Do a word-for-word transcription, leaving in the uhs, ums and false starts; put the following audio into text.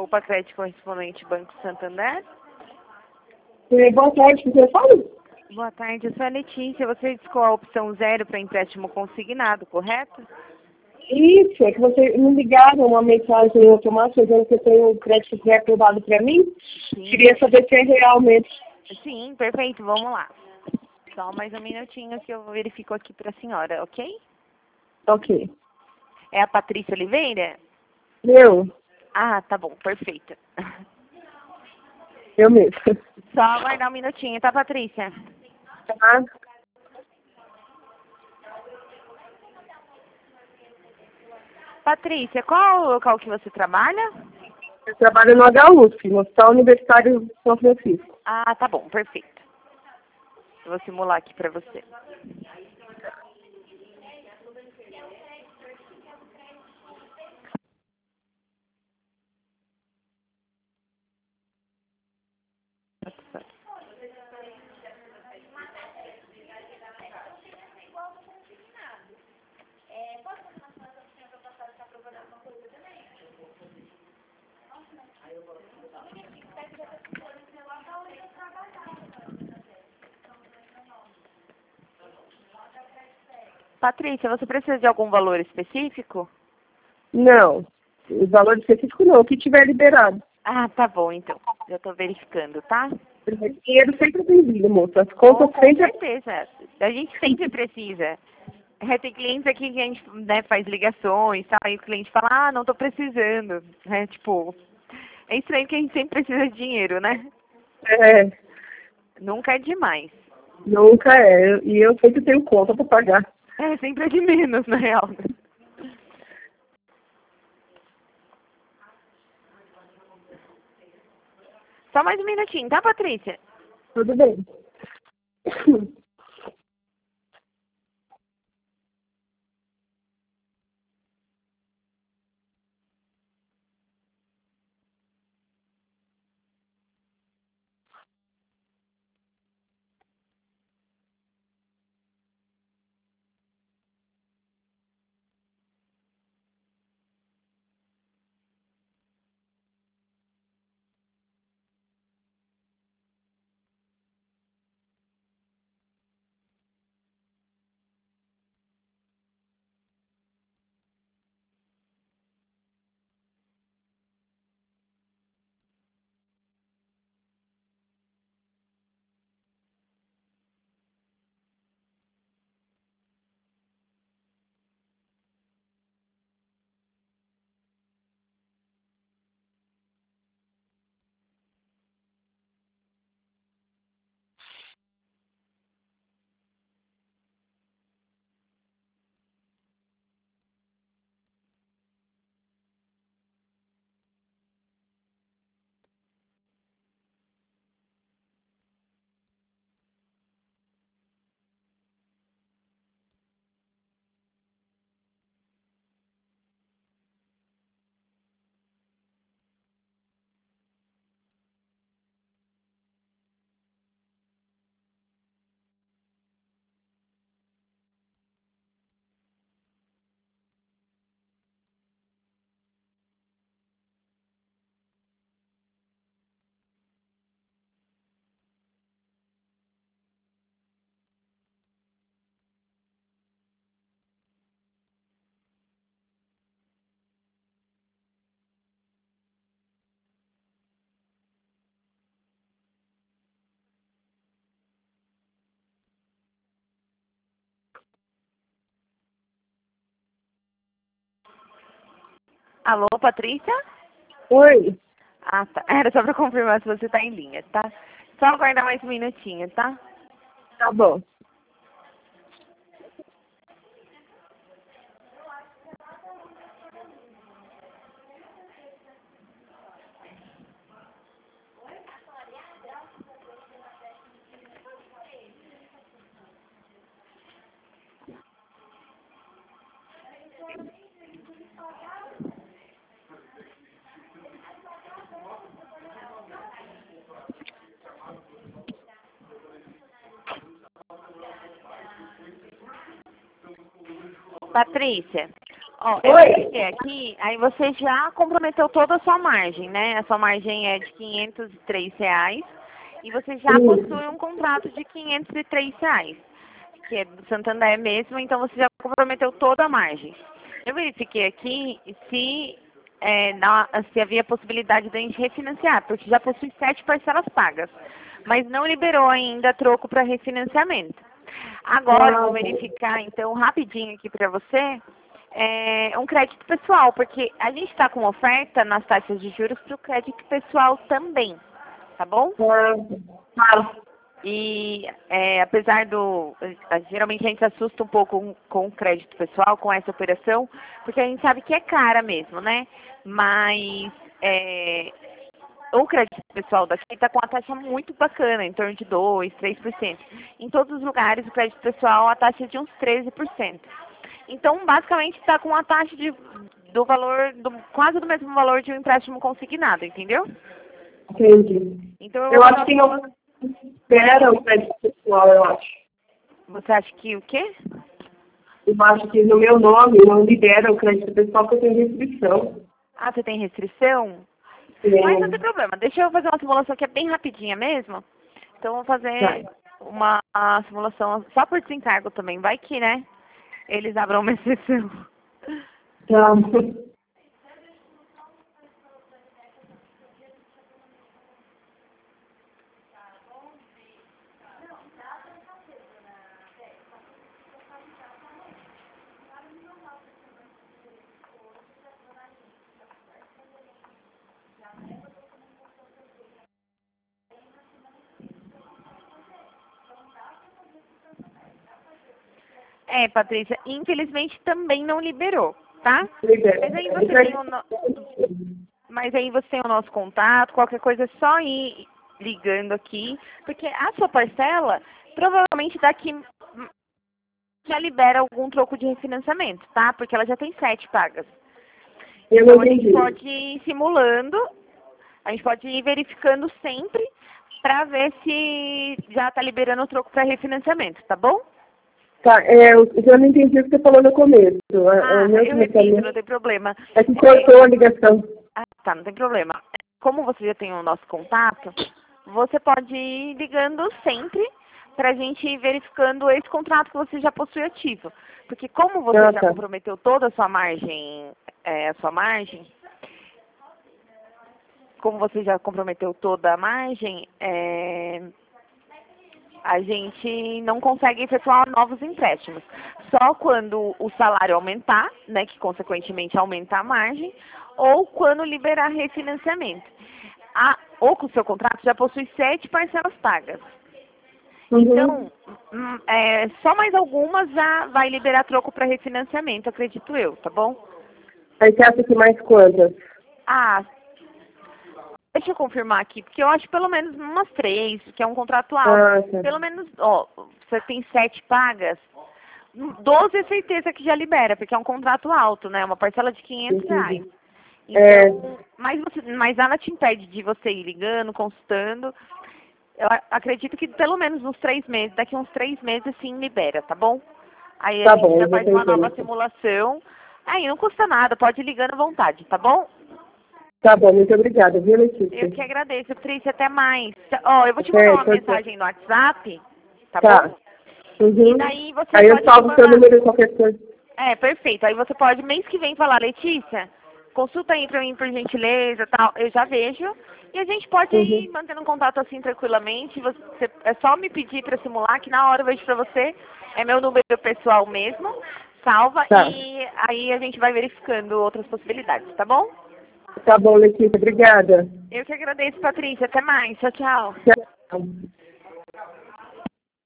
Copa Crédito Correspondente Banco Santander. É, boa tarde, você fala? Boa tarde, eu sou a Letícia. Você discou a opção zero para empréstimo consignado, correto? Isso, é que você me ligaram uma mensagem automática dizendo que eu tenho um crédito pré-aprovado para mim. Sim. Queria saber se é realmente. Sim, perfeito, vamos lá. Só mais um minutinho que eu verifico aqui para a senhora, ok? Ok. É a Patrícia Oliveira? Eu, Ah, tá bom, perfeito. eu mesmo. Só aguardar um minutinho, tá, Patrícia? Tá? Patrícia, qual o local que você trabalha? Eu trabalho no H U F, no Hospital Universitário de São Francisco. Ah, tá bom, perfeito. Eu vou simular aqui para você. Patrícia, você precisa de algum valor específico? Não, o valor específico não, o que tiver liberado. Ah, tá bom, então. Já estou verificando, tá? Dinheiro sempre bem-vindo, moça. As Oh, contas com sempre. certeza. A gente sempre precisa. É, tem clientes aqui que a gente, né, faz ligações, tá? Aí o cliente fala, ah, não estou precisando. É, tipo, é estranho que a gente sempre precisa de dinheiro, né? É, Nunca é demais. nunca é. E eu sempre tenho conta para pagar. É, sempre é de menos, na real. Só mais um minutinho, tá, Patrícia? Tudo bem. Alô, Patrícia? Oi. Ah, tá. Era só para confirmar se você tá em linha, tá? Só aguardar mais um minutinho, tá? Tá bom. Patrícia, Ó, eu Oi? verifiquei aqui, aí você já comprometeu toda a sua margem, né? A sua margem é de quinhentos e três reais e você já Sim. possui um contrato de quinhentos e três reais, que é do Santander mesmo, então você já comprometeu toda a margem. Eu verifiquei aqui se, é, na- se havia possibilidade de a gente refinanciar, porque já possui sete parcelas pagas, mas não liberou ainda troco para refinanciamento. Agora eu vou verificar, então, rapidinho aqui para você, é, um crédito pessoal, porque a gente está com oferta nas taxas de juros para o crédito pessoal também, tá bom? Tá. E é, apesar do... eh, geralmente a gente assusta um pouco com, com o crédito pessoal, com essa operação, porque a gente sabe que é cara mesmo, né? Mas é, o crédito pessoal daqui está com uma taxa muito bacana, em torno de dois, três por cento. Em todos os lugares, o crédito pessoal, a taxa é de uns treze por cento. Então, basicamente, está com uma taxa de, do valor, do, quase do mesmo valor de um empréstimo consignado, entendeu? Entendi. Então, eu, Eu vou acho fazer que uma- não espera o crédito pessoal, eu acho. Você acha que o quê? Eu acho que no meu nome não libera o crédito pessoal porque eu tenho restrição. Ah, você tem restrição? Mas não tem problema. Deixa eu fazer uma simulação que é bem rapidinha mesmo. Então, eu vou fazer Tá. uma a simulação só por desencargo também. Vai que, né? Eles abram uma exceção. Tá. É, Patrícia, infelizmente também não liberou, tá? Libera. Mas aí você tem o no... Mas aí você tem o nosso contato, qualquer coisa é só ir ligando aqui, porque a sua parcela, provavelmente daqui já libera algum troco de refinanciamento, tá? Porque ela já tem sete pagas. Eu não Então a gente entendi. pode ir simulando, a gente pode ir verificando sempre para ver se já está liberando o troco para refinanciamento, tá bom? Tá, é, eu eu não entendi o que você falou no começo. A- Ah, O meu eu repito, não começamento tem problema. é que É, cortou a ligação. ah, tá, não tem problema. Como você já tem o nosso contato, você pode ir ligando sempre para a gente ir verificando esse contrato que você já possui ativo. Porque como você Ah, já tá. comprometeu toda a sua margem, é, a sua margem, como você já comprometeu toda a margem, é, a gente não consegue efetuar novos empréstimos. Só quando o salário aumentar, né, que consequentemente aumenta a margem, ou quando liberar refinanciamento. A, ou que o seu contrato já possui sete parcelas pagas. Uhum. Então, hum, é, só mais algumas já vai liberar troco para refinanciamento, acredito eu, tá bom? Aí você acha que mais quantas? Ah, deixa eu confirmar aqui, porque eu acho pelo menos umas três, que é um contrato alto. Ah, tá. Pelo menos, ó, você tem sete pagas, doze é certeza que já libera, porque é um contrato alto, né? Uma parcela de quinhentos reais. Entendi. Então, É. mas, você, mas nada te impede de você ir ligando, consultando. Eu a- acredito que pelo menos uns três meses, daqui uns três meses sim libera, tá bom? Aí a Tá gente bom, já eu vou faz uma tentar nova isso. simulação. Aí não custa nada, pode ir ligando à vontade, tá bom? Tá bom, muito obrigada, viu, Eu Letícia? que agradeço, Patrícia, até mais. Ó, eu vou te mandar É, uma tchau, tchau. mensagem no WhatsApp, tá, Tá. bom? Uhum. E daí você Aí eu pode me salvo seu mandar. número qualquer coisa. É, perfeito. Aí você pode, mês que vem, falar, Letícia, consulta aí pra mim, por gentileza, tal. Eu já vejo. E a gente pode ir Uhum. mantendo um contato assim tranquilamente. Você, é só me pedir pra simular, que na hora eu vejo pra você. É meu número pessoal mesmo. Salva Tá. e aí a gente vai verificando outras possibilidades, tá bom? Tá bom, Letícia, obrigada. Eu que agradeço, Patrícia. Até mais. Tchau, tchau. Tchau.